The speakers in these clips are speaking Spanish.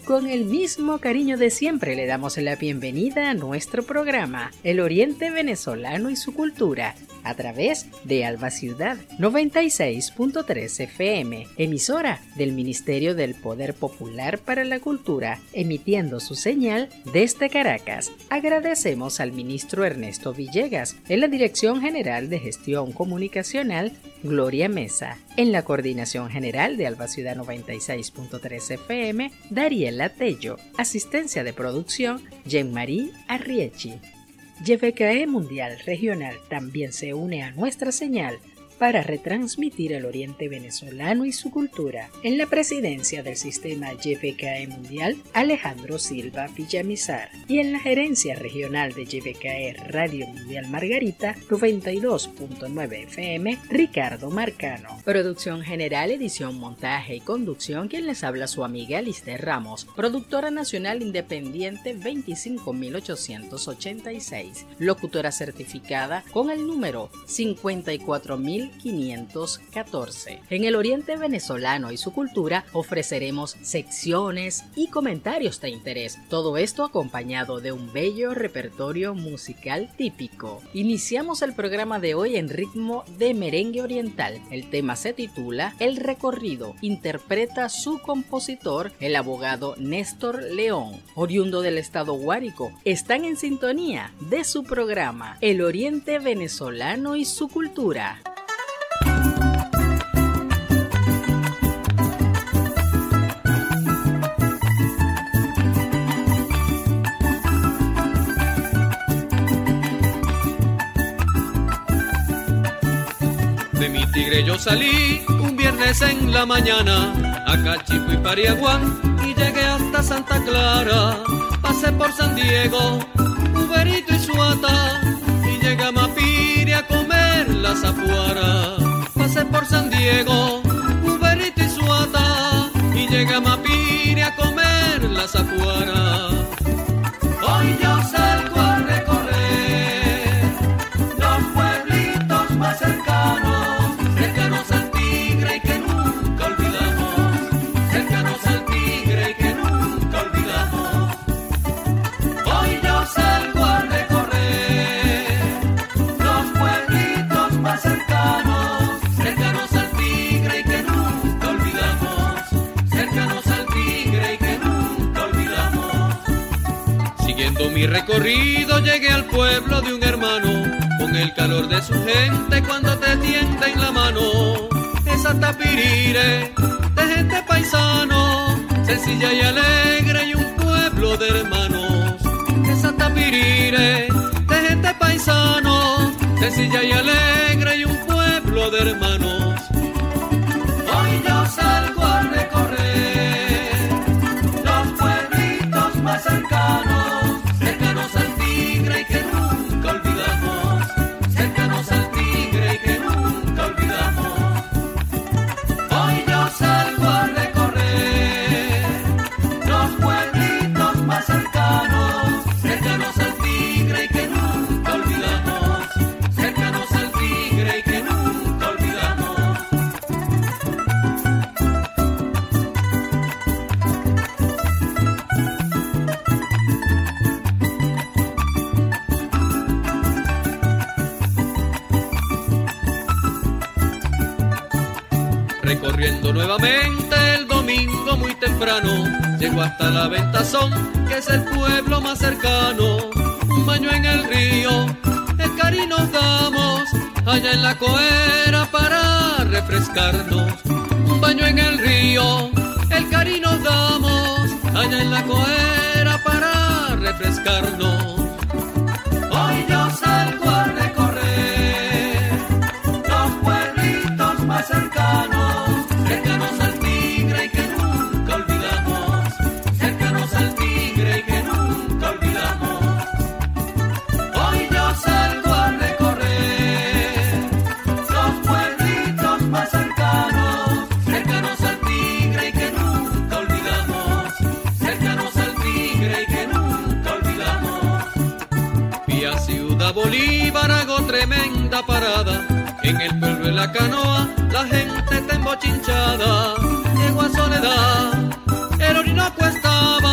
Con el mismo cariño de siempre le damos la bienvenida a nuestro programa El Oriente Venezolano y su Cultura a través de Alba Ciudad 96.3 FM, emisora del Ministerio del Poder Popular para la Cultura, emitiendo su señal desde Caracas. Agradecemos al ministro Ernesto Villegas, en la Dirección General de Gestión Comunicacional, Gloria Mesa, en la Coordinación General de Alba Ciudad 96.3 FM, Dariela Tello, asistencia de producción, Jean-Marie Arriechi. YVKE Mundial Regional también se une a nuestra señal para retransmitir el Oriente Venezolano y su cultura. En la presidencia del sistema YVKE Mundial, Alejandro Silva Villamizar, y en la gerencia regional de YVKE Radio Mundial Margarita, 92.9 FM, Ricardo Marcano. Producción general, edición, montaje y conducción, quien les habla su amiga Lister Ramos, productora nacional independiente 25886, locutora certificada con el número 54514. En el Oriente Venezolano y su cultura ofreceremos secciones y comentarios de interés, todo esto acompañado de un bello repertorio musical típico. Iniciamos el programa de hoy en ritmo de merengue oriental. El tema se titula El Recorrido, interpreta su compositor, el abogado Néstor León, oriundo del estado Guárico. Están en sintonía de su programa El Oriente Venezolano y su cultura. De mi Tigre yo salí un viernes en la mañana a Cachipo y Pariaguán y llegué hasta Santa Clara. Pasé por San Diego, Uberito y Suata y llegué a Mapiri a comer la zapuara. Pasé por San Diego, Uberito y Suata y llegué a Mapiri a comer la zapuara. Hoy yo salgo a recorrer los pueblitos más cercanos. Mi recorrido llegué al pueblo de un hermano, con el calor de su gente cuando te tienden la mano. Esa Tapirire de gente paisano, sencilla y alegre y un pueblo de hermanos. Esa Tapirire de gente paisano, sencilla y alegre y un pueblo de hermanos. Hoy yo salgo a recorrer los pueblitos más cercanos. Recorriendo nuevamente el domingo muy temprano, llego hasta la Ventazón, que es el pueblo más cercano. Un baño en el río, el Cari nos damos, allá en la Coera para refrescarnos. Un baño en el río, el Cari nos damos, allá en la Coera para refrescarnos. Hoy yo salgo a recorrer los pueblitos más cercanos. Bolívar hago tremenda parada, en el pueblo de la canoa la gente está embochinchada. Llego a Soledad, el Orinoco estaba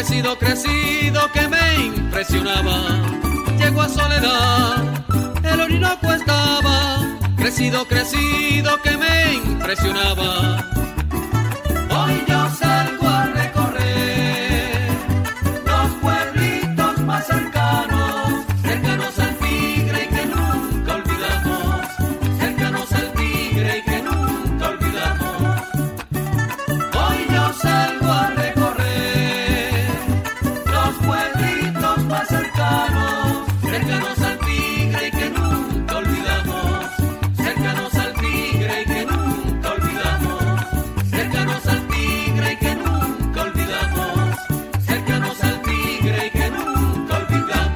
crecido que me impresionaba. Llegó a Soledad, el Orinoco estaba, crecido que me impresionaba. Hoy yo salgo a recorrer los pueblitos más cercanos, cercanos al Tigre y que nunca olvidamos, cercanos al Tigre y que nunca olvidamos. Hoy yo salgo a recorrer los pueblitos más cercanos, cercanos al Tigre y que nunca olvidamos, cercanos al Tigre y que nunca olvidamos, cercanos al Tigre y que nunca olvidamos, cercanos al Tigre y que nunca olvidamos.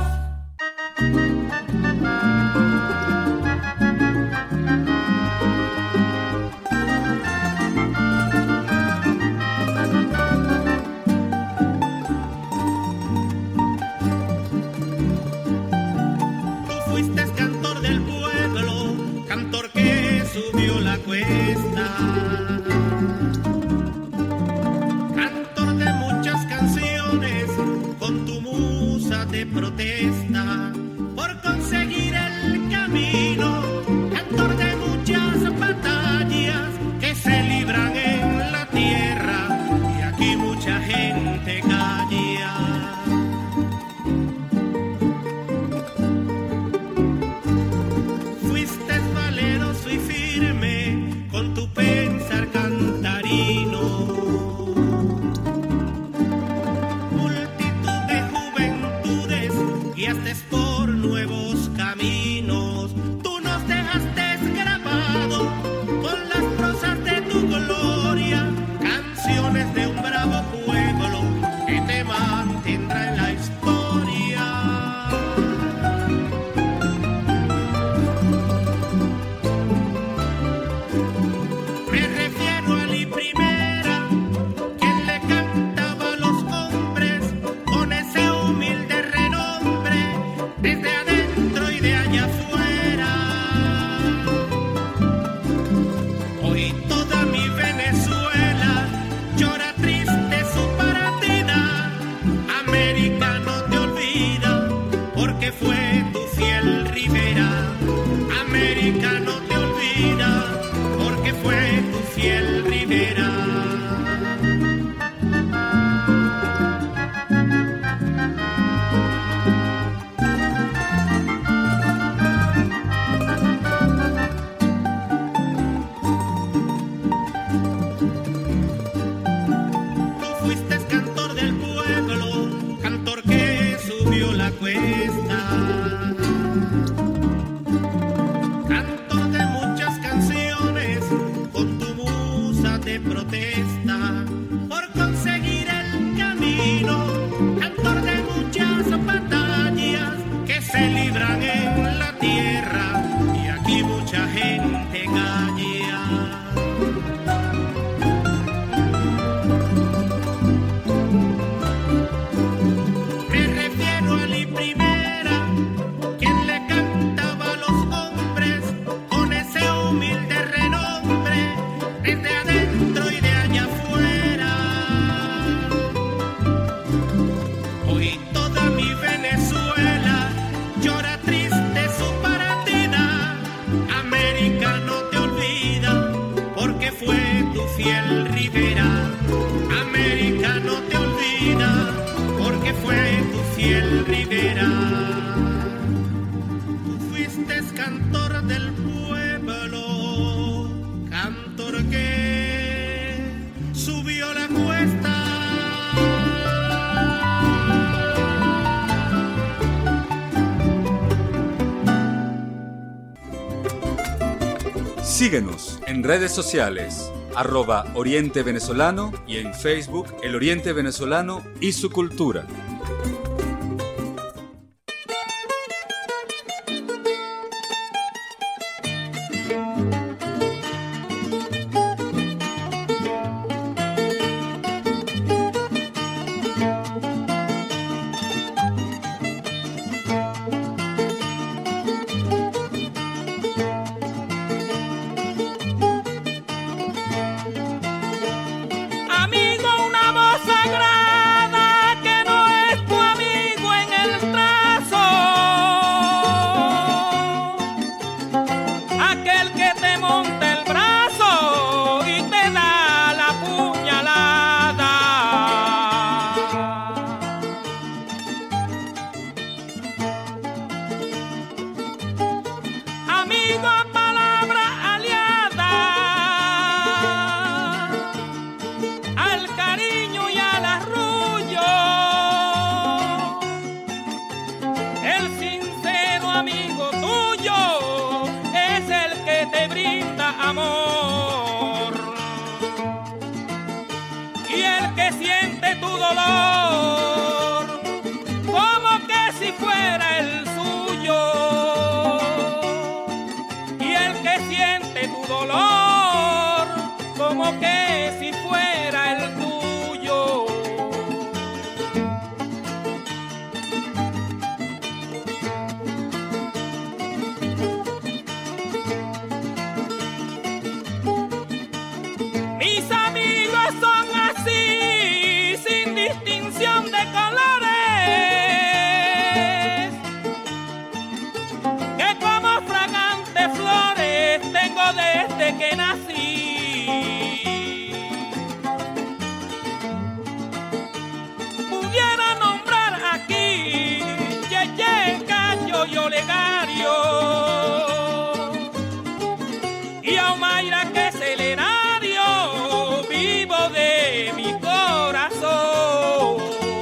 Tú fuiste cantor del pueblo, cantor que subió la cuesta, cantor de muchas canciones, con tu musa de protesta, por conseguir el camino, cantor de muchas batallas que se libran en la tierra, y aquí mucha gente calla. Fuiste valeroso y firme con tu pensar cantarino. Multitud de juventudes guiaste por nuevos caminos. Tú nos dejaste grabado con las prosas de tu gloria, canciones de un bravo pueblo que te mantendrá en la historia. Me refiero a Li Primera, quien le cantaba a los hombres con ese humilde renombre, desde adentro y de allá afuera. Hoy toda mi Venezuela llora triste su partida. América no te olvida, porque fue tu fiel Rivera. América no te olvida, porque fue tu fiel Rivera. Tú fuiste cantor del pueblo, cantor que subió la cuesta, cantor de muchas canciones, con tu musa de protesta, por conseguir el camino, cantor de muchas batallas que se libran en la tierra, y aquí mucha gente calla. Me refiero a Li Primera, quien le cantaba a los hombres con ese humilde renombre, desde adentro y de allá afuera. Hoy toda mi Venezuela llora triste su partida. América no te olvida, porque fue tu fiel Rivera. América no te olvida, porque fue tu fiel Rivera. Tú fuiste cantor del pueblo, cantor que subió la cuesta. Síguenos en redes sociales, @Oriente Venezolano y en Facebook El Oriente Venezolano y su cultura. Amigo, una voz sagrada digo palabras aliadas al cariño y al arrullo. El sincero amigo tuyo es el que te brinda amor, y el que siente tu dolor como que si fuera el suyo, y el que siente tu dolor como que si fuera el tuyo. Mis amigos son así, sin distinción de colores, que como fragantes flores tengo desde que nací. Pudiera nombrar aquí Yeye, Cayo y Olegario, y a Omaira, que es el erario vivo de mi corazón,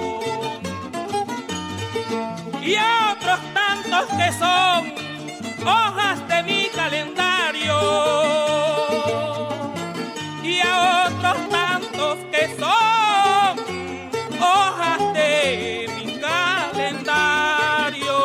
y a otros tantos que son hojas de mi calendario, y a otros tantos que son hojas de mi calendario.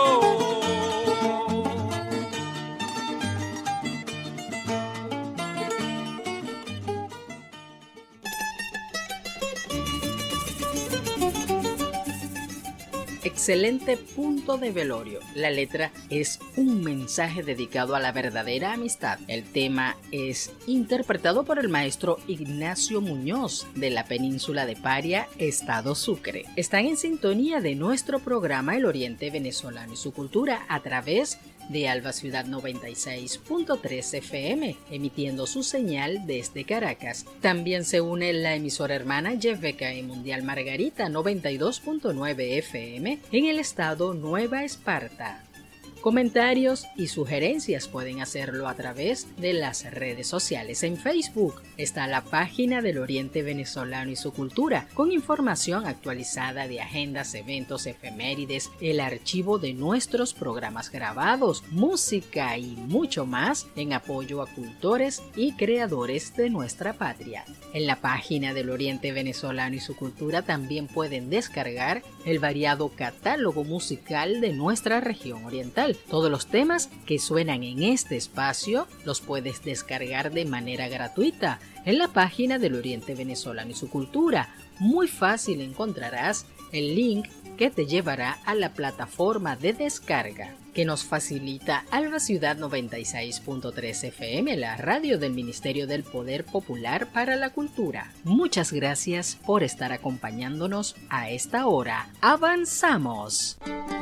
Excelente punto de velorio. La letra es un mensaje dedicado a la verdadera amistad. El tema es interpretado por el maestro Ignacio Muñoz de la península de Paria, Estado Sucre. Están en sintonía de nuestro programa El Oriente Venezolano y su Cultura a través de Alba Ciudad 96.3 FM, emitiendo su señal desde Caracas. También se une la emisora hermana YFK Mundial Margarita 92.9 FM en el estado Nueva Esparta. Comentarios y sugerencias pueden hacerlo a través de las redes sociales. En Facebook está la página del Oriente Venezolano y su Cultura, con información actualizada de agendas, eventos, efemérides, el archivo de nuestros programas grabados, música y mucho más en apoyo a cultores y creadores de nuestra patria. En la página del Oriente Venezolano y su Cultura también pueden descargar el variado catálogo musical de nuestra región oriental. Todos los temas que suenan en este espacio los puedes descargar de manera gratuita en la página del Oriente Venezolano y su Cultura. Muy fácil encontrarás el link que te llevará a la plataforma de descarga que nos facilita Alba Ciudad 96.3 FM, la radio del Ministerio del Poder Popular para la Cultura. Muchas gracias por estar acompañándonos a esta hora. ¡Avanzamos!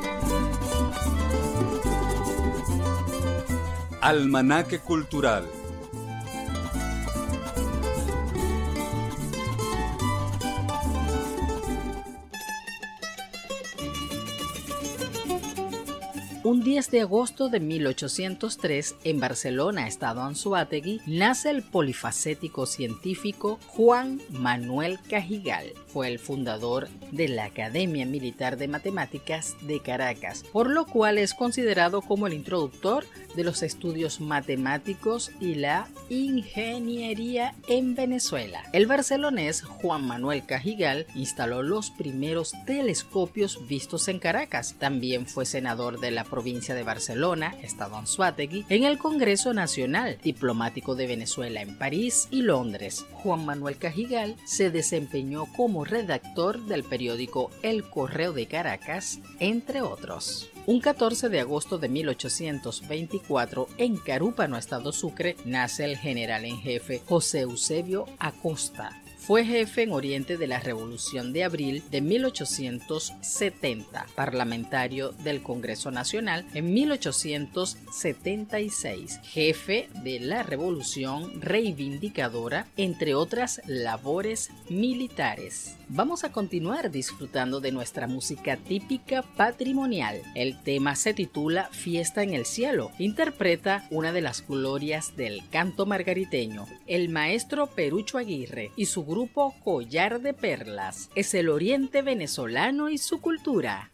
Almanaque Cultural. Un 10 de agosto de 1803, en Barcelona, estado Anzoátegui, nace el polifacético científico Juan Manuel Cajigal. Fue el fundador de la Academia Militar de Matemáticas de Caracas, por lo cual es considerado como el introductor de los estudios matemáticos y la ingeniería en Venezuela. El barcelonés Juan Manuel Cajigal instaló los primeros telescopios vistos en Caracas. También fue senador de la provincia de Barcelona, estado Anzoátegui, en el Congreso Nacional, diplomático de Venezuela en París y Londres. Juan Manuel Cajigal se desempeñó como redactor del periódico El Correo de Caracas, entre otros. Un 14 de agosto de 1824, en Carúpano, estado Sucre, nace el general en jefe José Eusebio Acosta. fue jefe en Oriente de la Revolución de Abril de 1870, parlamentario del Congreso Nacional en 1876, jefe de la Revolución Reivindicadora, entre otras labores militares. Vamos a continuar disfrutando de nuestra música típica patrimonial. El tema se titula Fiesta en el Cielo. Interpreta una de las glorias del canto margariteño, el maestro Perucho Aguirre y su grupo Collar de Perlas. Es el Oriente venezolano y su cultura.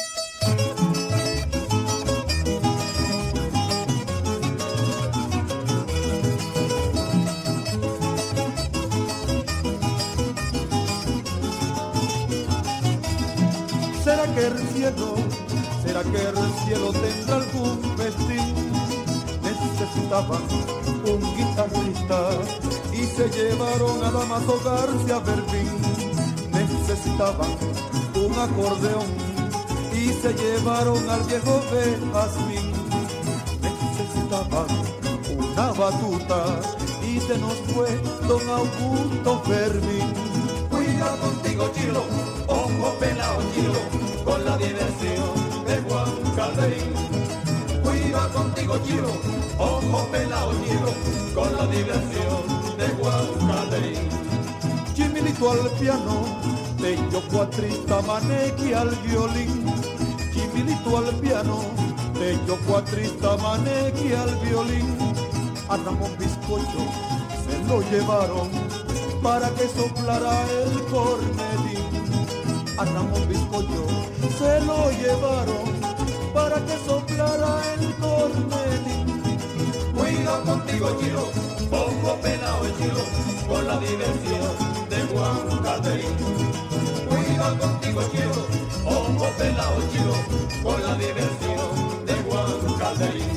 ¿Será que el cielo tendrá algún festín? Necesitaban un guitarrista y se llevaron a Damaso García Berlín. Necesitaban un acordeón y se llevaron al viejo de Jazmín. Necesitaban una batuta y se nos fue don Augusto Fermín. Cuida contigo, Chilo, ojo pelao, Chilo, con la diversión de Juan Calderín. Cuida contigo, Chilo, ojo pelao, Chilo, con la diversión de Juan Calderín. Chimilito al piano, Tello cuatrista, Manequi al violín. Chimilito al piano, Tello cuatrista, Manequi al violín. A Ramón Bizcocho se lo llevaron para que soplara el cornetín. A Ramón Bizcocho se lo llevaron para que soplara el cornetín. Cuida contigo, Chilo, pongo pelao el Chilo, con la diversión de Juan Calderín. Cuida contigo, Chilo, pongo pelao el Chilo, con la diversión de Juan Calderín.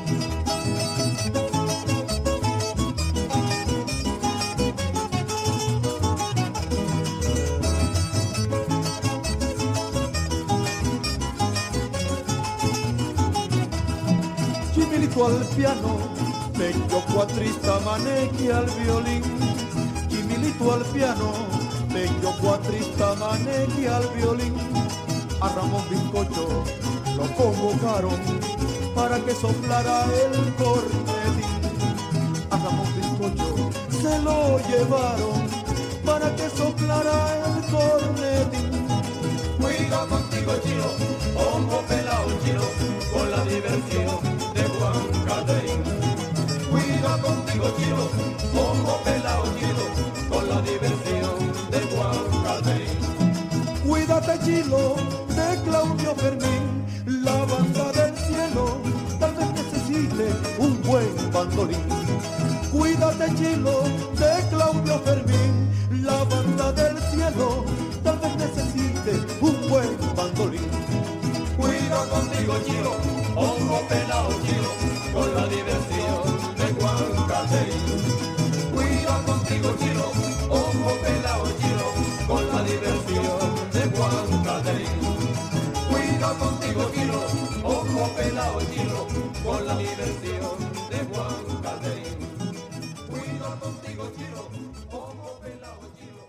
Al piano, Tello cuatrista, Manequi al violín. Chimilito al piano, Tello cuatrista, Manequi al violín. A Ramón Bizcocho lo convocaron para que soplara el cornetín. A Ramón Bizcocho se lo llevaron para que soplara el cornetín. Cuida contigo, Chilo, ojo pelao, Chilo, con la diversión de Juan Calderín. Cuida contigo, Chilo, ojo pelao, Chilo, con la diversión de Juan Calderín. Cuídate, Chilo, de Claudio Fermín, la banda del cielo tal vez necesite un buen bandolín. Cuídate, Chilo, de Claudio Fermín, la banda del cielo tal vez necesite un buen bandolín. Cuida contigo, Chilo, ojo pelao, Chilo, con la diversión de Juan Calderín. Cuida contigo, Chilo, ojo pelao, Chilo, con la diversión de Juan Calderín. Cuida contigo, Chilo, ojo pelao, Chilo, con la diversión de Juan Calderín. Cuida contigo, Chilo, ojo pelao, Chilo.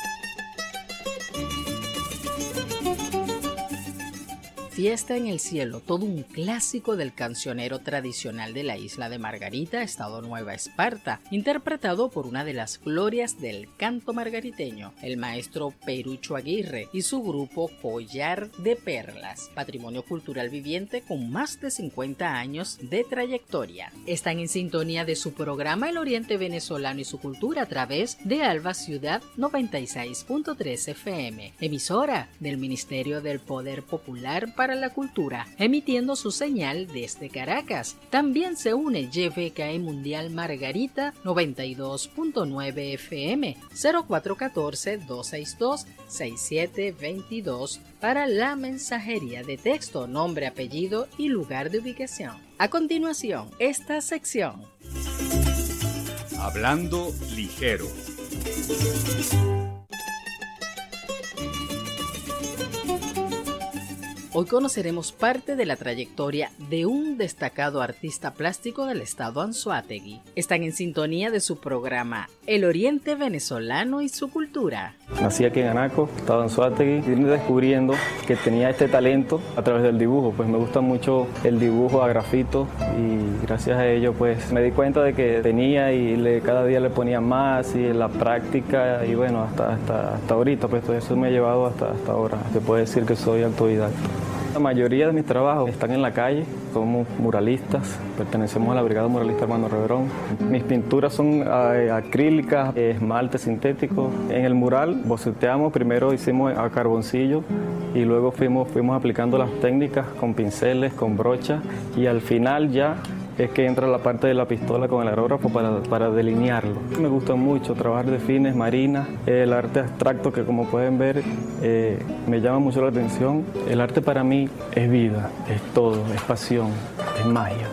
Fiesta en el Cielo, todo un clásico del cancionero tradicional de la isla de Margarita, Estado Nueva Esparta, interpretado por una de las glorias del canto margariteño, el maestro Perucho Aguirre y su grupo Collar de Perlas, patrimonio cultural viviente con más de 50 años de trayectoria. Están en sintonía de su programa El Oriente Venezolano y su cultura a través de Alba Ciudad 96.3 FM, emisora del Ministerio del Poder Popular para la Cultura, emitiendo su señal desde Caracas. También se une YVKI Mundial Margarita 92.9 FM 0414-262-6722 para la mensajería de texto, nombre, apellido y lugar de ubicación. A continuación, esta sección. Hablando ligero. Hoy conoceremos parte de la trayectoria de un destacado artista plástico del estado Anzoátegui. Están en sintonía de su programa El Oriente Venezolano y su Cultura. Nací aquí en Anaco, estado Anzoátegui, y vine descubriendo que tenía este talento a través del dibujo. Pues me gusta mucho el dibujo a grafito y gracias a ello pues me di cuenta de que tenía y cada día le ponía más y en la práctica y bueno, hasta ahorita pues todo eso me ha llevado hasta ahora. Se puede decir que soy autodidacta. La mayoría de mis trabajos están en la calle, somos muralistas, pertenecemos a la Brigada Muralista Hermano Reverón. Mis pinturas son acrílicas, esmalte sintético. En el mural boceteamos, primero hicimos a carboncillo y luego fuimos aplicando las técnicas con pinceles, con brocha y al final ya es que entra la parte de la pistola con el aerógrafo para delinearlo. Me gusta mucho trabajar de fines, marinas, el arte abstracto que como pueden ver me llama mucho la atención. El arte para mí es vida, es todo, es pasión, es magia.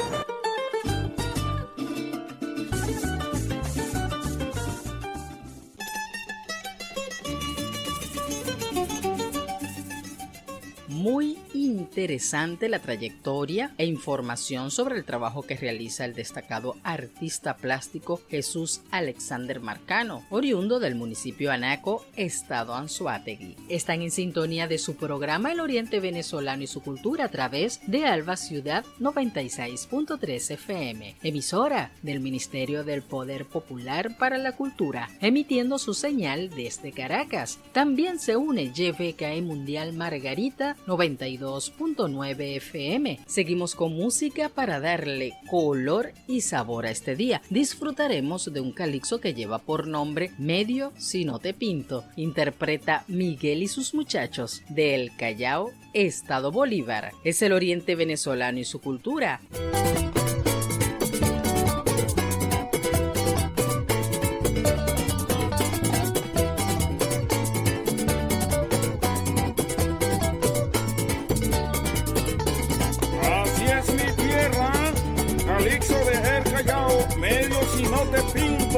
Muy interesante la trayectoria e información sobre el trabajo que realiza el destacado artista plástico Jesús Alexander Marcano, oriundo del municipio Anaco, estado Anzoátegui. Están en sintonía de su programa El Oriente Venezolano y su Cultura a través de Alba Ciudad 96.3 FM, emisora del Ministerio del Poder Popular para la Cultura, emitiendo su señal desde Caracas. También se une YFKE Mundial Margarita 92.9 FM. Seguimos con música para darle color y sabor a este día. Disfrutaremos de un calixo que lleva por nombre Medio Si No Te Pinto. Interpreta Miguel y sus muchachos del Callao, estado Bolívar. Es el Oriente Venezolano y su Cultura. Calixto de El Callao, medio si no te pinto.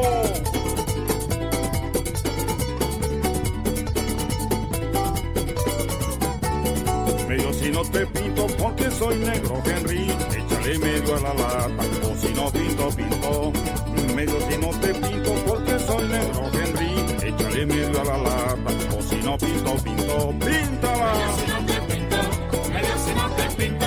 Medio si no te pinto porque soy negro, Henry. Échale medio a la lata, o si no pinto, pinto. Medio si no te pinto porque soy negro, Henry. Échale medio a la lata, o si no pinto, pinto. Píntala. Medio si no te pinto, medio si no te pinto.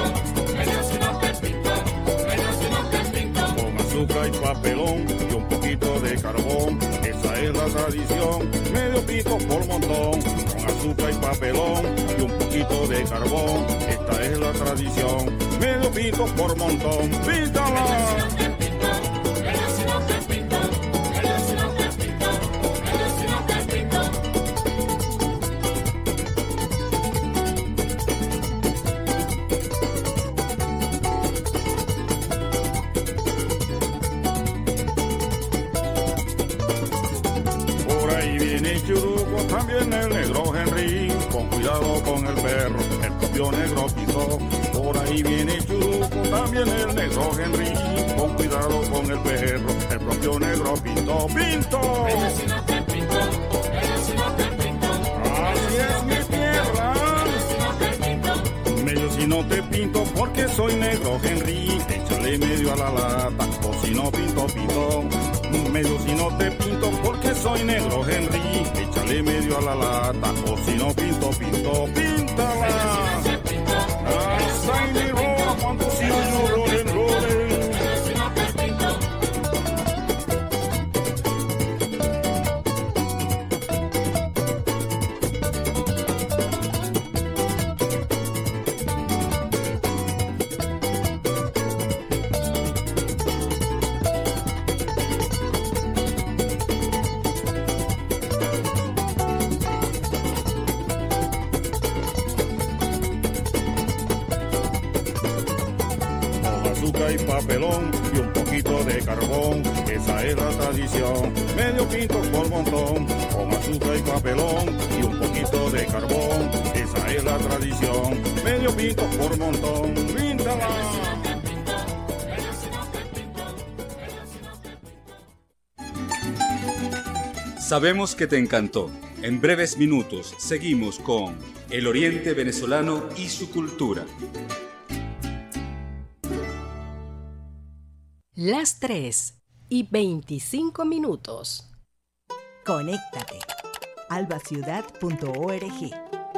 Azúcar y papelón y un poquito de carbón, esa es la tradición, medio pito por montón, con azúcar y papelón y un poquito de carbón, esta es la tradición, medio pito por montón, píntala. También el negro Henry, con cuidado con el perro, el propio negro Pito. Por ahí viene Churuco, también el negro Henry, con cuidado con el perro, el propio negro Pito. ¡Pinto! Medio si no te pinto, medio si no te pinto. Así es mi tierra. Medio si no te pinto. Medio si no te pinto porque soy negro Henry, échale medio a la lata, o si no pinto, pinto. Medio si no te pinto porque soy negro Henry, échale medio a la lata, o si no pinto, pinto, píntala. Hasta en mi ropa cuando si yo rolen. Y papelón y un poquito de carbón, esa es la tradición, medio pinto por montón, con azúcar y papelón y un poquito de carbón, esa es la tradición, medio pinto por montón, píntala. Sabemos que te encantó. En breves minutos seguimos con El Oriente Venezolano y su cultura. Las 3:25. Conéctate. albaciudad.org.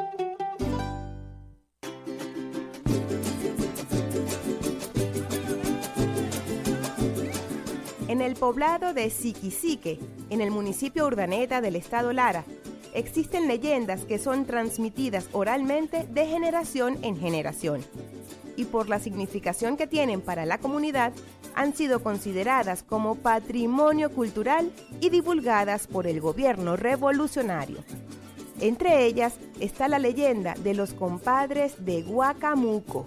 En el poblado de Siquisique, en el municipio Urdaneta del estado Lara, existen leyendas que son transmitidas oralmente de generación en generación y por la significación que tienen para la comunidad han sido consideradas como patrimonio cultural y divulgadas por el gobierno revolucionario. Entre ellas está la leyenda de los compadres de Guacamuco.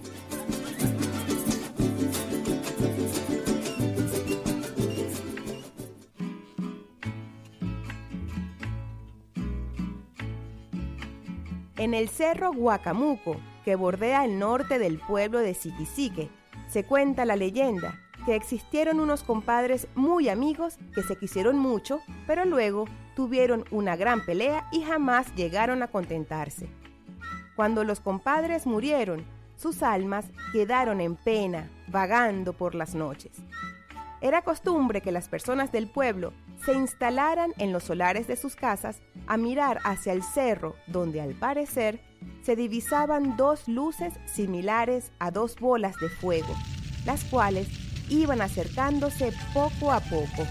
En el cerro Guacamuco, que bordea el norte del pueblo de Siquisique, se cuenta la leyenda que existieron unos compadres muy amigos que se quisieron mucho, pero luego tuvieron una gran pelea y jamás llegaron a contentarse. Cuando los compadres murieron, sus almas quedaron en pena, vagando por las noches. Era costumbre que las personas del pueblo se instalaran en los solares de sus casas a mirar hacia el cerro, donde al parecer se divisaban dos luces similares a dos bolas de fuego, las cuales iban acercándose poco a poco.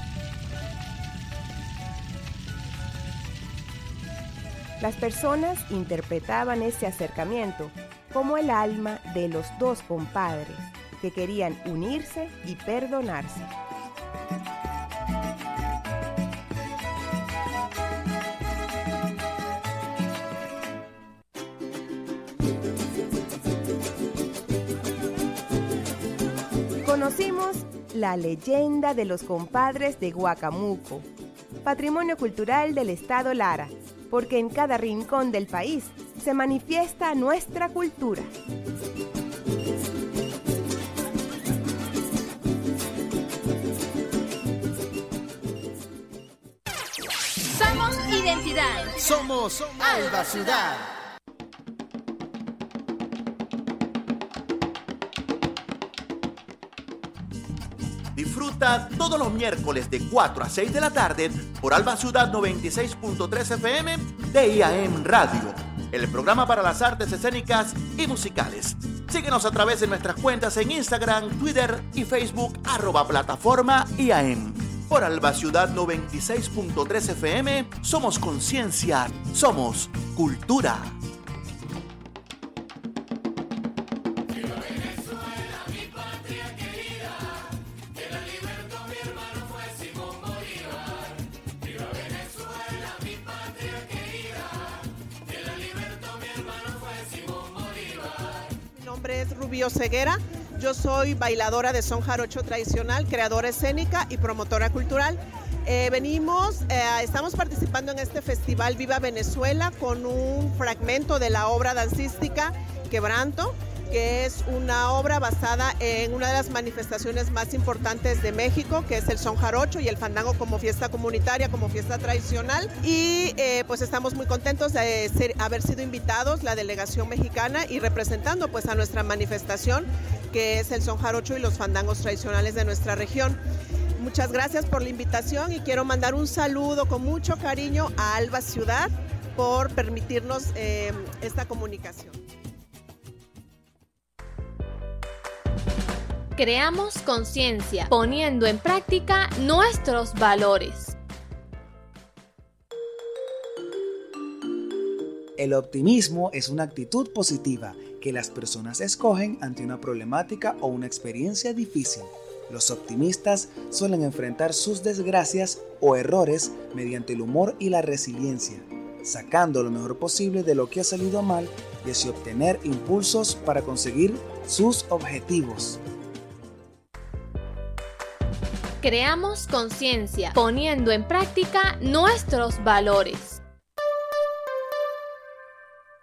Las personas interpretaban ese acercamiento como el alma de los dos compadres que querían unirse y perdonarse. Conocimos la leyenda de los compadres de Guacamuco, patrimonio cultural del estado Lara, porque en cada rincón del país se manifiesta nuestra cultura. Somos identidad. Somos Alba Ciudad. Disfruta todos los miércoles de 4 a 6 de la tarde por Alba Ciudad 96.3 FM de IAM Radio, el programa para las artes escénicas y musicales. Síguenos a través de nuestras cuentas en Instagram, Twitter y Facebook @plataforma IAM. Por Alba Ciudad 96.3 FM, somos conciencia, somos cultura. Es Rubio Ceguera, yo soy bailadora de son jarocho tradicional, creadora escénica y promotora cultural. Estamos participando en este festival Viva Venezuela con un fragmento de la obra dancística Quebranto, que es una obra basada en una de las manifestaciones más importantes de México, que es el son jarocho y el fandango como fiesta comunitaria, como fiesta tradicional. Y pues estamos muy contentos de haber sido invitados, la delegación mexicana, y representando pues a nuestra manifestación, que es el son jarocho y los fandangos tradicionales de nuestra región. Muchas gracias por la invitación y quiero mandar un saludo con mucho cariño a Alba Ciudad por permitirnos esta comunicación. Creamos conciencia, poniendo en práctica nuestros valores. El optimismo es una actitud positiva que las personas escogen ante una problemática o una experiencia difícil. Los optimistas suelen enfrentar sus desgracias o errores mediante el humor y la resiliencia, sacando lo mejor posible de lo que ha salido mal y así obtener impulsos para conseguir sus objetivos. Creamos conciencia, poniendo en práctica nuestros valores.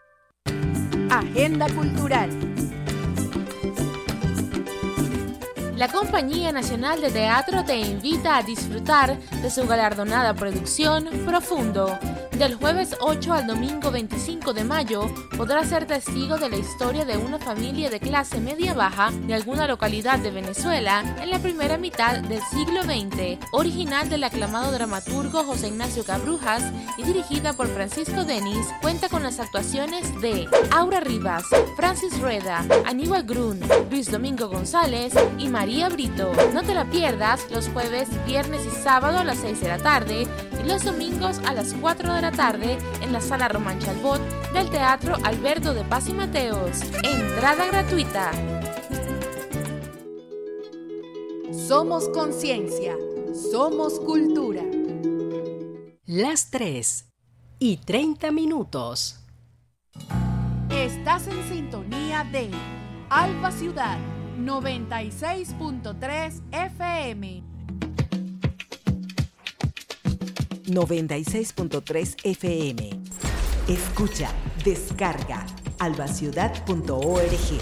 Agenda cultural. La Compañía Nacional de Teatro te invita a disfrutar de su galardonada producción Profundo. Del jueves 8 al domingo 25 de mayo podrás ser testigo de la historia de una familia de clase media-baja de alguna localidad de Venezuela en la primera mitad del siglo XX, original del aclamado dramaturgo José Ignacio Cabrujas y dirigida por Francisco Denis. Cuenta con las actuaciones de Aura Rivas, Francis Rueda, Aníbal Grun, Luis Domingo González y María Brito. No te la pierdas los jueves, viernes y sábado a las 6 de la tarde y los domingos a las 4 de la tarde en la Sala Román Chalbot del Teatro Alberto de Paz y Mateos. Entrada gratuita. Somos conciencia, somos cultura. Las 3:30. Estás en sintonía de Alba Ciudad 96.3 FM. 96.3 FM. Escucha, descarga, albaciudad.org.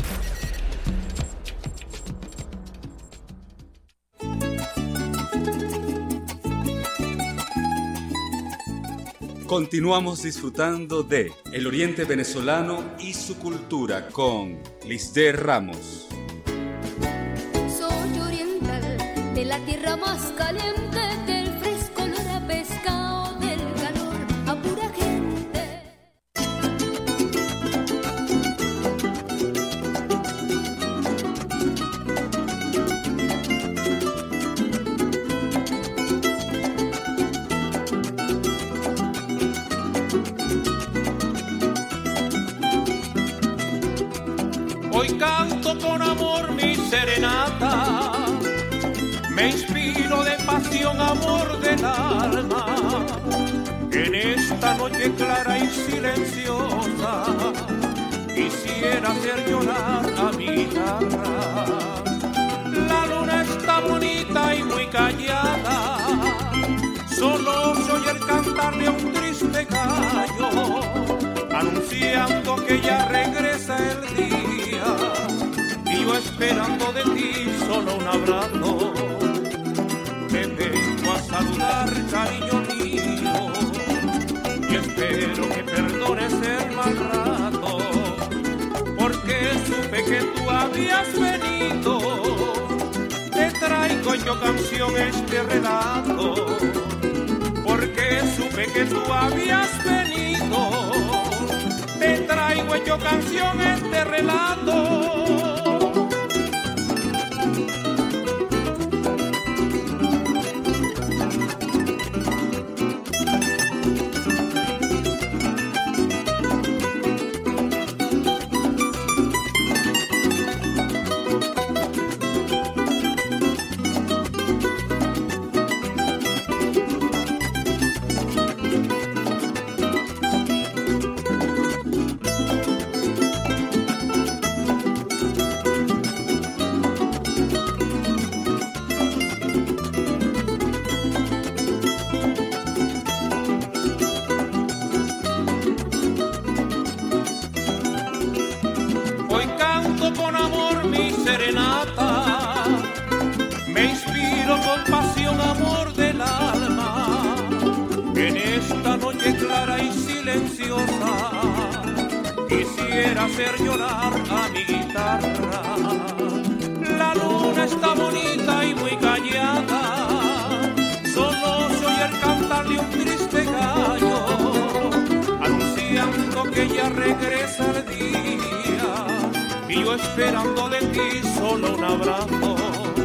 Continuamos disfrutando de El Oriente Venezolano y su cultura con Lisder Ramos. Soy oriental, de la tierra más caliente, del fresco olor a pescado, del calor a pura gente. Hoy canto con amor mi serenata, me inspiro de pasión, amor del alma, en esta noche clara y silenciosa, quisiera hacer llorar a mi guitarra. La luna está bonita y muy callada, solo se oye el cantar de un triste gallo, anunciando que ya regresa el día, y yo esperando de ti solo un abrazo. Te vengo a saludar, cariño mío, y espero que perdones el mal rato, porque supe que tú habías venido. Te traigo yo canción este relato, porque supe que tú habías venido. Te traigo yo canción este relato. Me inspiro con pasión, amor del alma, en esta noche clara y silenciosa, quisiera hacer llorar a mi guitarra. La luna está bonita y muy callada, solo se oye el cantar de un triste gallo, anunciando que ya regresa el día, y yo esperando de ti solo un abrazo.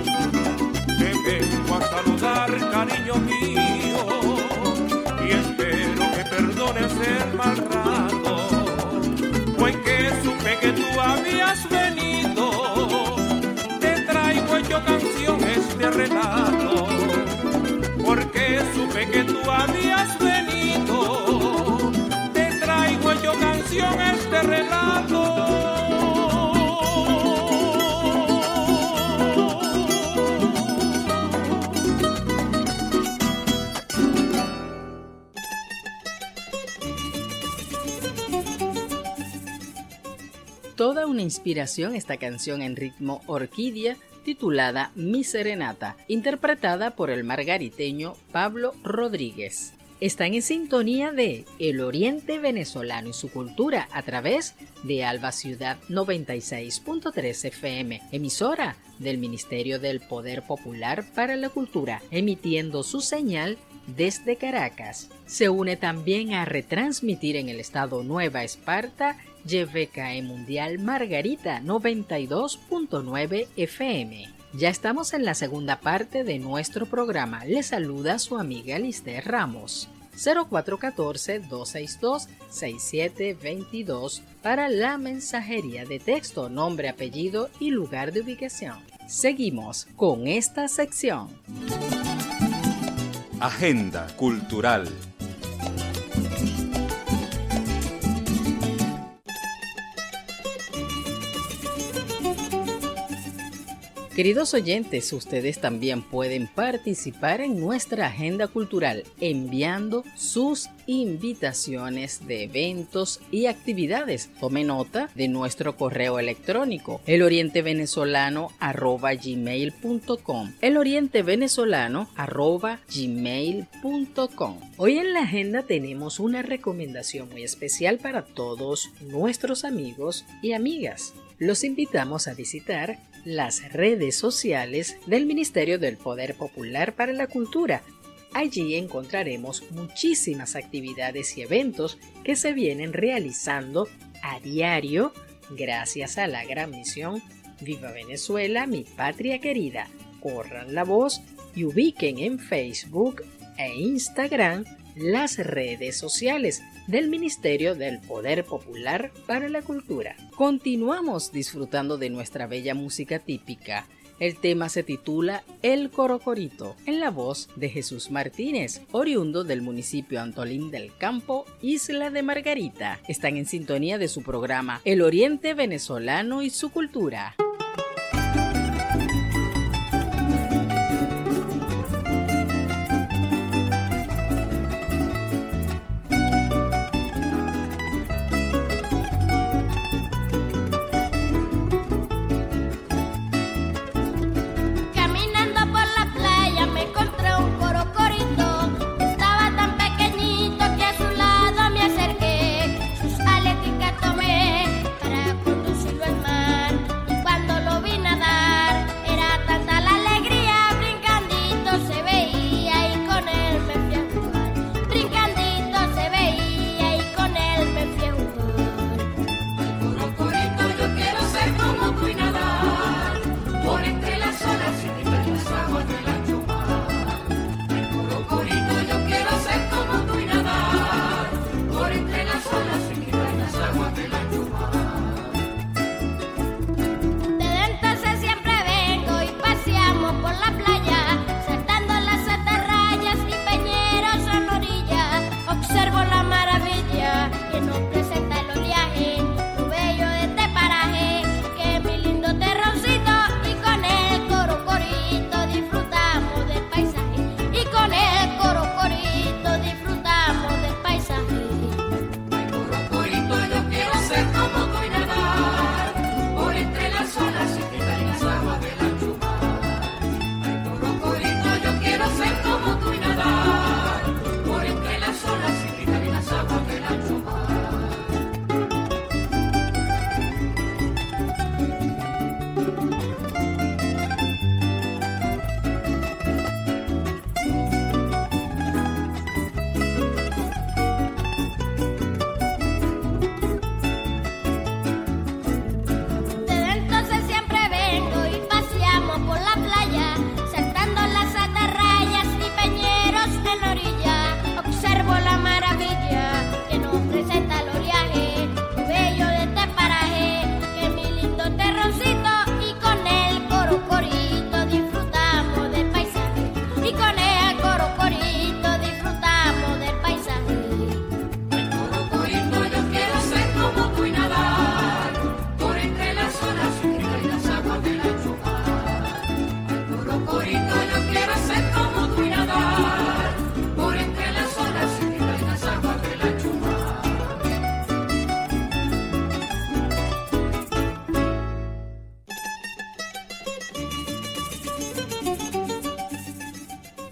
Te vengo a saludar, cariño mío, y espero que perdones el mal rato, pues que supe que tú habías venido. Te traigo yo canción este relato, porque supe que tú habías venido. Te traigo yo canción este relato. Toda una inspiración esta canción en ritmo orquídea titulada Mi Serenata, interpretada por el margariteño Pablo Rodríguez. Están en sintonía de El Oriente Venezolano y su cultura a través de Alba Ciudad 96.3 FM, emisora del Ministerio del Poder Popular para la Cultura, emitiendo su señal desde Caracas. Se une también a retransmitir en el estado Nueva Esparta YVKE Mundial Margarita 92.9 FM. Ya estamos en la segunda parte de nuestro programa. Le saluda su amiga Lister Ramos. 0414-262-6722 para la mensajería de texto, nombre, apellido y lugar de ubicación. Seguimos con esta sección. Agenda cultural. Queridos oyentes, ustedes también pueden participar en nuestra agenda cultural enviando sus invitaciones de eventos y actividades. Tome nota de nuestro correo electrónico elorientevenezolano@gmail.com elorientevenezolano@gmail.com. Hoy en la agenda tenemos una recomendación muy especial para todos nuestros amigos y amigas. Los invitamos a visitar las redes sociales del Ministerio del Poder Popular para la Cultura. Allí encontraremos muchísimas actividades y eventos que se vienen realizando a diario gracias a la gran misión Viva Venezuela, mi patria querida. Corran la voz y ubiquen en Facebook e Instagram las redes sociales del Ministerio del Poder Popular para la Cultura. Continuamos disfrutando de nuestra bella música típica. El tema se titula El Corocorito, en la voz de Jesús Martínez, oriundo del municipio Antolín del Campo, Isla de Margarita. Están en sintonía de su programa El Oriente Venezolano y su cultura. Para conducirlo al mar, y cuando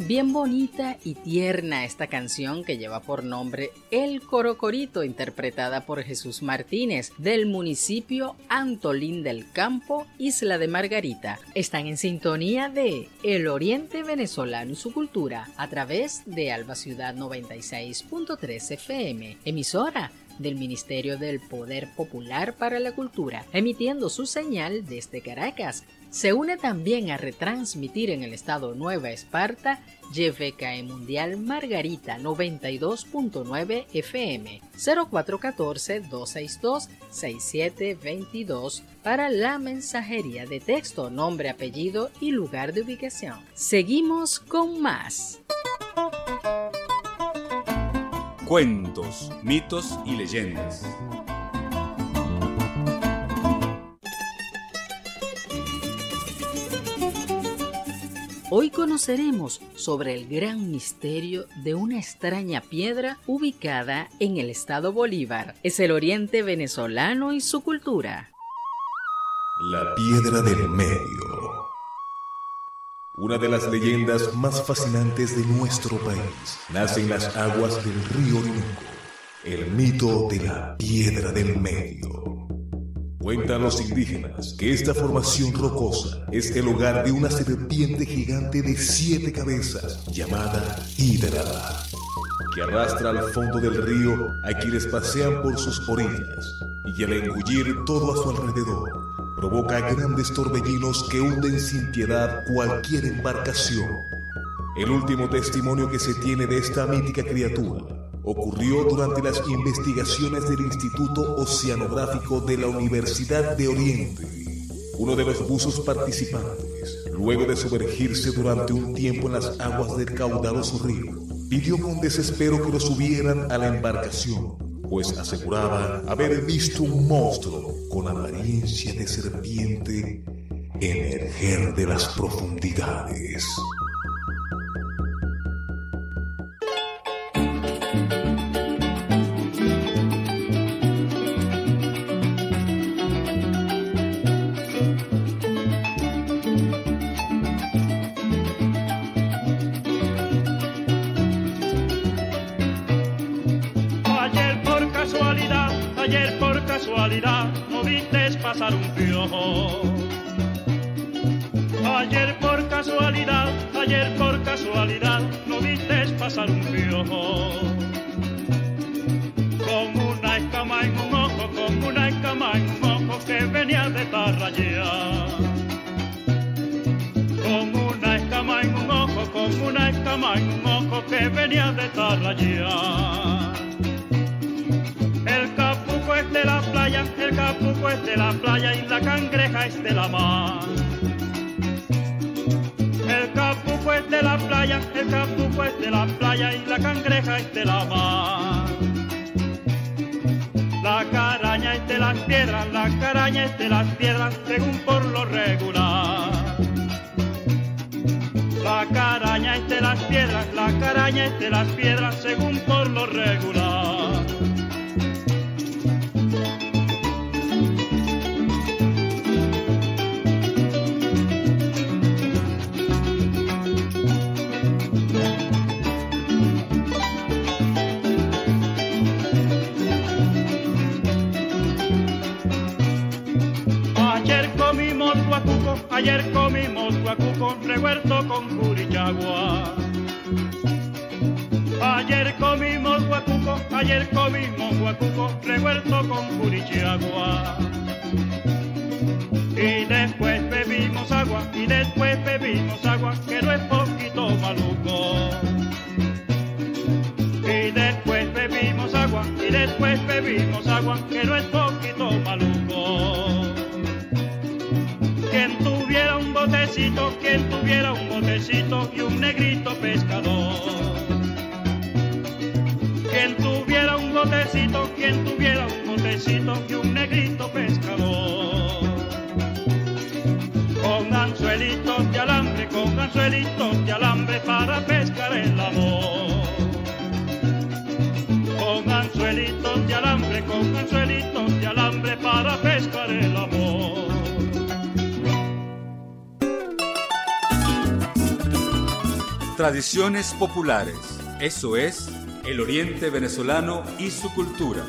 Bien bonita y tierna esta canción que lleva por nombre El Corocorito, interpretada por Jesús Martínez, del municipio Antolín del Campo, Isla de Margarita. Están en sintonía de El Oriente Venezolano y su cultura a través de Alba Ciudad 96.3 FM, emisora del Ministerio del Poder Popular para la Cultura, emitiendo su señal desde Caracas. Se une también a retransmitir en el estado Nueva Esparta YFKE Mundial Margarita 92.9 FM 0414-262-6722 para la mensajería de texto, nombre, apellido y lugar de ubicación. Seguimos con más. Cuentos, mitos y leyendas. Hoy conoceremos sobre el gran misterio de una extraña piedra ubicada en el estado Bolívar. Es el Oriente Venezolano y su cultura. La Piedra del Medio. Una de las leyendas más fascinantes de nuestro país nace en las aguas del río Orinoco. El mito de la Piedra del Medio. Cuentan los indígenas que esta formación rocosa es el hogar de una serpiente gigante de 7 cabezas llamada Hidra, que arrastra al fondo del río a quienes pasean por sus orillas y al engullir todo a su alrededor provoca grandes torbellinos que hunden sin piedad cualquier embarcación. El último testimonio que se tiene de esta mítica criatura ocurrió durante las investigaciones del Instituto Oceanográfico de la Universidad de Oriente. Uno de los buzos participantes, luego de sumergirse durante un tiempo en las aguas del caudaloso río, pidió con desespero que lo subieran a la embarcación, pues aseguraba haber visto un monstruo con apariencia de serpiente emerger de las profundidades. No viste pasar un piojo. Ayer por casualidad, no viste pasar un piojo. Con una escama en un ojo, que venía de Tarraya. Con una escama en un ojo, que venía de Tarraya. El capuco es de la playa y la cangreja es de la mar. El capuco es de la playa y la cangreja es de la mar. La caraña es de las piedras, según por lo regular. La caraña es de las piedras, según por lo regular. Ayer comimos guacuco revuelto con curichagua. Ayer comimos guacuco revuelto con curichagua. Y después bebimos agua, que no es poquito maluco. Y después bebimos agua, que no es poquito maluco. Quien tuviera un botecito y un negrito pescador. Quien tuviera un botecito y un negrito pescador. Con anzuelitos de alambre para pescar el amor. Con anzuelitos de alambre para pescar el amor. tradiciones populares. Eso es el Oriente Venezolano y su cultura.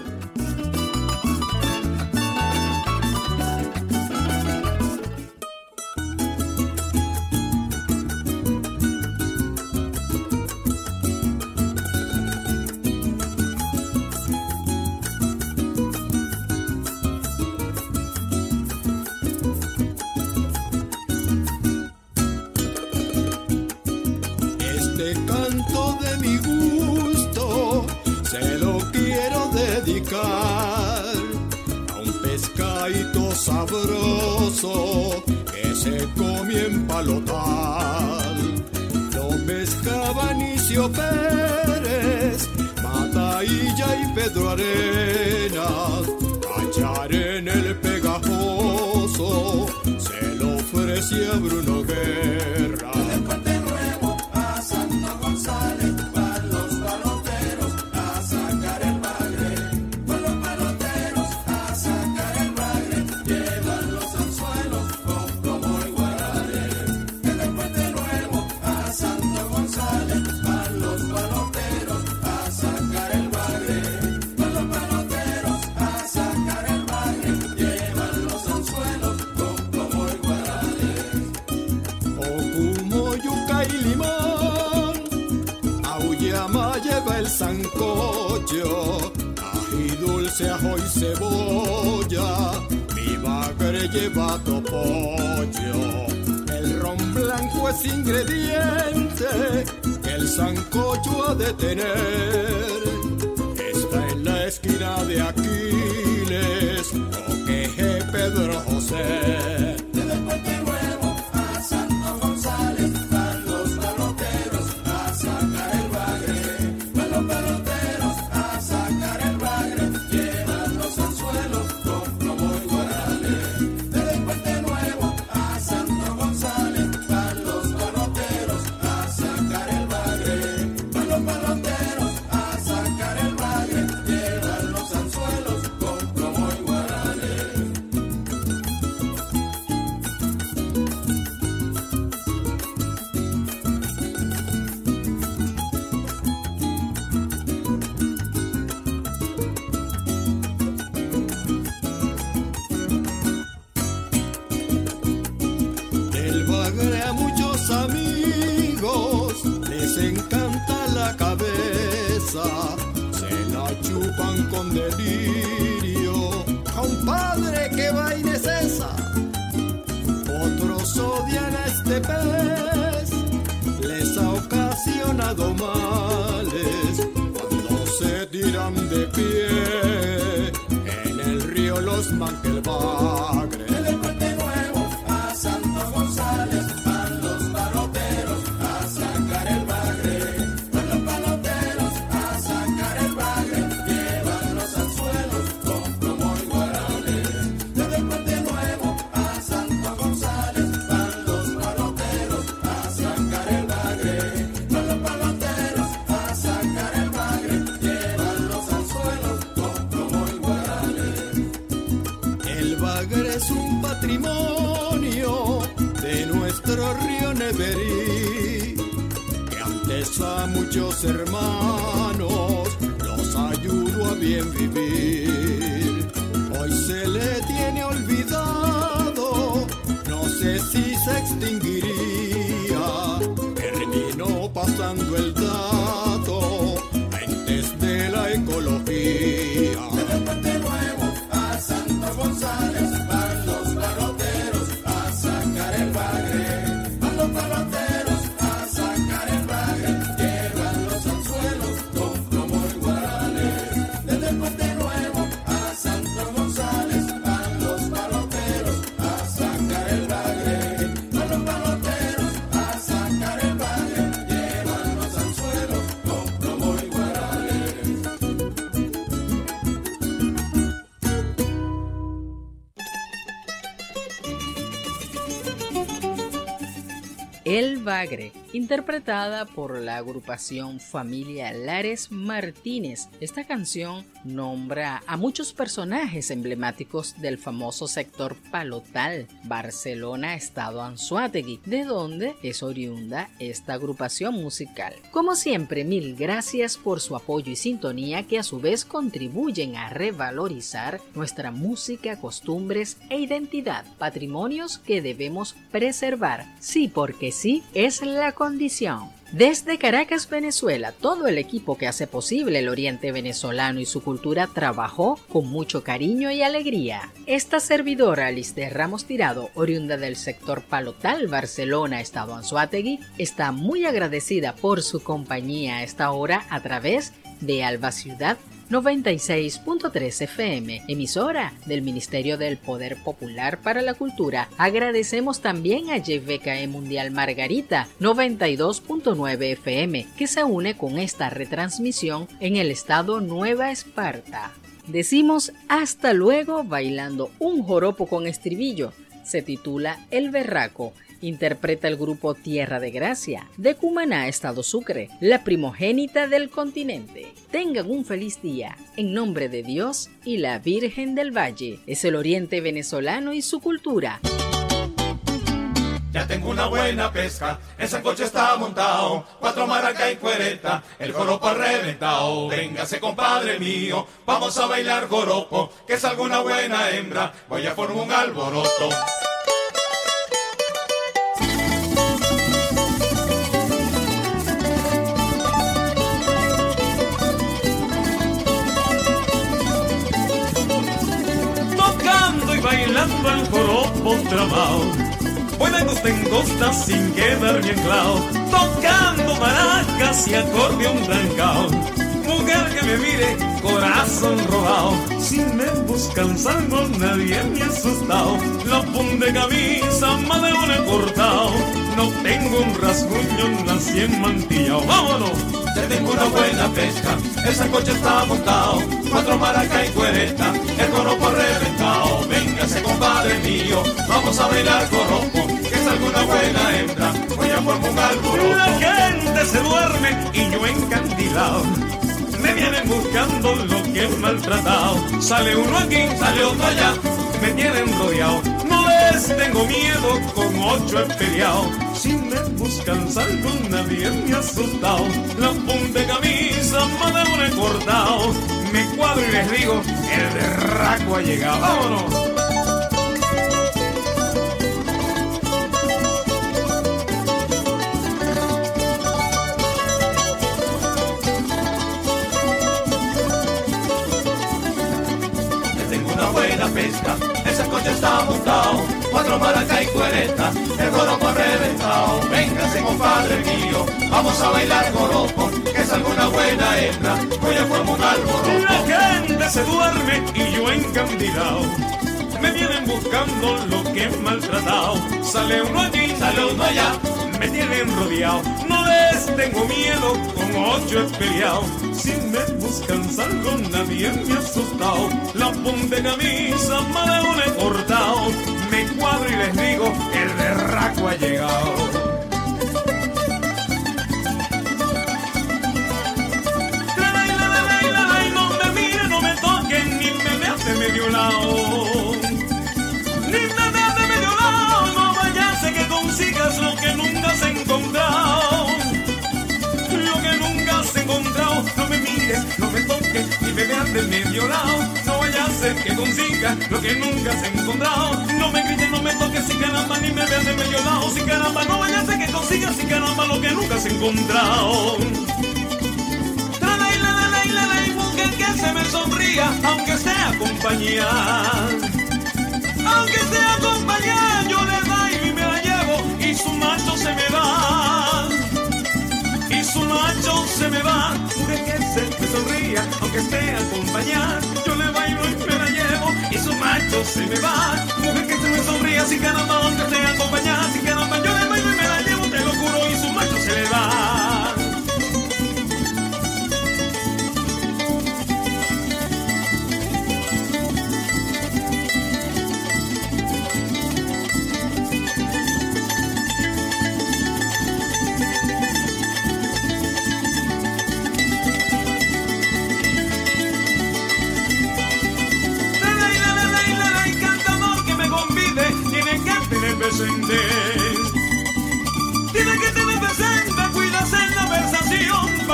A un pescadito sabroso que se come en palotal. Lo pescaba Inicio Pérez, Matailla y Pedro Arenas. Cachar en el pegajoso se lo ofrecía Bruno Guerra. Del Puente Nuevo a Santo González van los paloteros a sacar el bagre. Van los paloteros a sacar el bagre. Llevan los anzuelos con plomo y guarales. Del Puente Nuevo a Santo González van los paloteros a sacar el bagre. Van los paloteros a sacar el bagre. Llevan los anzuelos con plomo y guarales. Ocumo, yuca y limón, auyama lleva el sancocho, ají dulce, ajo y cebolla, mi bagre lleva topollo. El ron blanco es ingrediente que el sancocho ha de tener. Está en la esquina de Aquiles, Coqueje, Pedro José. Desde el Puente Nuevo a Santo González van los paloteros a sacar el bagre. Van los paloteros a sacar el bagre. Llevan los anzuelos con plomo y guarales. Desde el Puente Nuevo a Santo González van los paloteros a sacar el bagre. Van los paloteros a sacar el bagre. Llevan los anzuelos con plomo y guarales. Del bagre a muchos amigos les encanta la cabeza, se la chupan con delirio. Compadre, ¿qué vaina es esa? Otros odian a este pez, les ha ocasionado males cuando se tiran de pie. En el río los manca el bagre. Desde el Puente Nuevo a Santo González van los paloteros a sacar el bagre. Van los paloteros a sacar el bagre. Llevan los anzuelos con plomo y guarales. Desde el Puente Nuevo a Santo González van los paloteros a sacar el bagre. Van los paloteros a sacar el bagre. Llevan los anzuelos con plomo y guarales. El bagre es un patrimonio de nuestro río Neverí, que antes a muchos hermanos los ayudó a bien vivir. Hoy se le tiene olvidado, no sé si se extinguiría. Terminó pasando el dato a entes de la ecología. Desde el Puente Nuevo a Santo González van los paloteros a sacar el bagre. Van los paloteros a sacar el bagre. Llevan los anzuelos con plomo y guarales. Desde el Puente Nuevo a Santo González van los paloteros a sacar el bagre. Van los paloteros a sacar el bagre. Llevan los anzuelos con plomo y guarales. El bagre, interpretada por la agrupación Familia Lares Martínez. Esta canción nombra a muchos personajes emblemáticos del famoso sector Palotal, Barcelona, estado Anzoátegui, de donde es oriunda esta agrupación musical. Como siempre, mil gracias por su apoyo y sintonía, que a su vez contribuyen a revalorizar nuestra música, costumbres e identidad, patrimonios que debemos preservar. Sí, porque sí es la condición. Desde Caracas, Venezuela, todo el equipo que hace posible el Oriente Venezolano y su cultura trabajó con mucho cariño y alegría. Esta servidora, Alice Ramos Tirado, oriunda del sector Palotal, Barcelona, estado Anzoátegui, está muy agradecida por su compañía a esta hora a través de Alba Ciudad 96.3 FM, emisora del Ministerio del Poder Popular para la Cultura. Agradecemos también a YVKE Mundial Margarita 92.9 FM, que se une con esta retransmisión en el estado Nueva Esparta. Decimos hasta luego bailando un joropo con estribillo. Se titula El Berraco. Interpreta el grupo Tierra de Gracia, de Cumaná, estado Sucre, la primogénita del continente. Tengan un feliz día, en nombre de Dios y la Virgen del Valle. Es el Oriente Venezolano y su cultura. Ya tengo una buena pesca, el sancocho está montado, 4 maracas y cuereta, el joropo ha reventado. Véngase compadre mío, vamos a bailar joropo, que salga una buena hembra, voy a formar un alboroto. Bailando el joropo tramao, voy de costa en costa sin quedar bien claro, tocando maracas y acordeón trancao. Mujer que me mire, corazón robado, si me buscan salvo nadie me ha asustado. La punta de camisa más de una he cortado, no tengo un rasguño, nací en mantillao. ¡Vámonos! Ya tengo una buena pesca, el sancocho está montado, 4 maracas y cuereta, el joropo ha reventado. Véngase compadre mío, vamos a bailar joropo, que salga una buena hembra, voy a formar un alboroto. La gente se duerme y yo encandilado, me vienen buscando lo que he maltratado. Sale uno aquí, sale otro allá, me tienen rodeado. No les tengo miedo, con 8 he peleado. Si me buscan salvo, nadie me ha asustado. La punta de camisa más de una he cortado. Me cuadro y les digo, el berraco ha llegado. ¡Vámonos! Pesca, el sancocho está montado, 4 maracas y cuereta, el joropo ha reventado. Véngase compadre mío, vamos a bailar joropo, que salga una buena hembra, voy a formar un alboroto. La gente se duerme y yo encandilado, me vienen buscando lo que he maltratado. Sale uno aquí, sale uno allá, me tienen rodeado. No les tengo miedo, con 8 he peleado. Si me buscan salgo, nadie me ha asustado. La punta de camisa más de una he cortado. Me cuadro y les digo, el berraco ha llegado. No me miren, no me toquen, ni me veas de medio lado. Ni me veas de medio lado, no vaya a ser que consigas lo que nunca has encontrado. Lo que nunca has encontrado. No me mires, no me toques, ni me veas de medio lado. No vaya a ser que consiga lo que nunca has encontrado. No me grites, no me toques, si caramba, ni me veas de medio lado. Si caramba, no vaya a ser que consigas, si caramba, lo que nunca has encontrado. Mujer que se me sonría, aunque sea compañía. Aunque sea compañía, yo le doy y me la llevo, y su macho se me va. Y su macho se me va. Mujer que se me sonría, aunque esté acompañada, yo le bailo y me la llevo, y su macho se me va. Mujer que se me sonría, si caramba, aunque esté acompañada, si caramba, yo le bailo y me la llevo, te lo juro, y su macho se le va.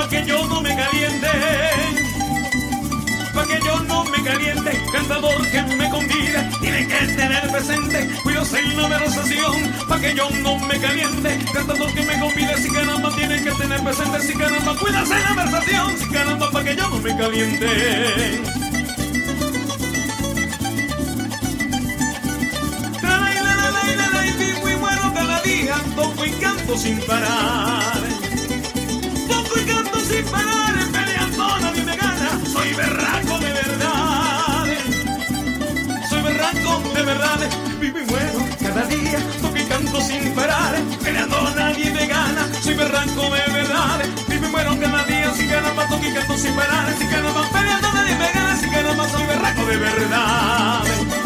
pa' que yo no me caliente, pa' que yo no me caliente. Cantador que me convide tiene que tener presente, cuídose en la conversación, pa' que yo no me caliente. Cantador que me convide, si caramba tiene que tener presente, si caramba cuídase en la conversación, si caramba pa' que yo no me caliente. Muy bueno cada día, toco y canto sin parar, toco y canto sin parar, peleando nadie me gana, soy berraco de verdad, soy berraco de verdad, vivo y muero cada día, toco y canto sin parar, peleando nadie me gana, soy berraco de verdad, vivo y muero cada día, si caramba toco y canto sin parar, si caramba peleando nadie me gana, si caramba soy berraco de verdad.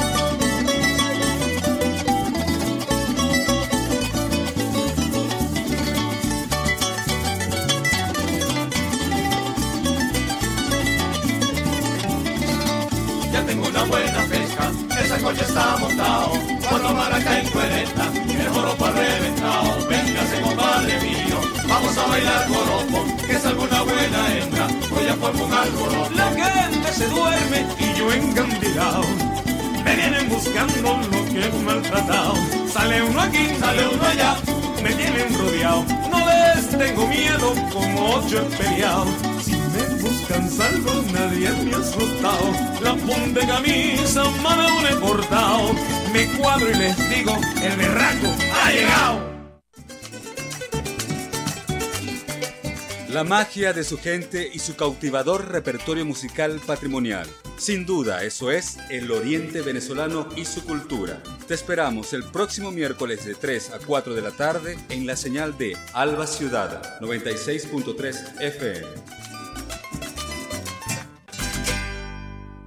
Tengo una buena pesca, el saco ya está montado, cuando maraca en 40, el joropo ha reventado. Véngase compadre mío, vamos a bailar joropo, que es alguna buena hembra, voy a formar un alboroto. La gente se duerme y yo encandilado, me vienen buscando lo que he maltratado. Sale uno aquí, sale uno allá, me tienen rodeado, no les tengo miedo, como 8 he peleado. Buscan salvo, nadie me ha asustado. La punta de camisa, mano he cortado. Me cuadro y les digo, el berraco ha llegado. La magia de su gente y su cautivador repertorio musical patrimonial. Sin duda, eso es el Oriente Venezolano y su cultura. Te esperamos el próximo miércoles de 3 a 4 de la tarde en la señal de Alba Ciudad 96.3 FM.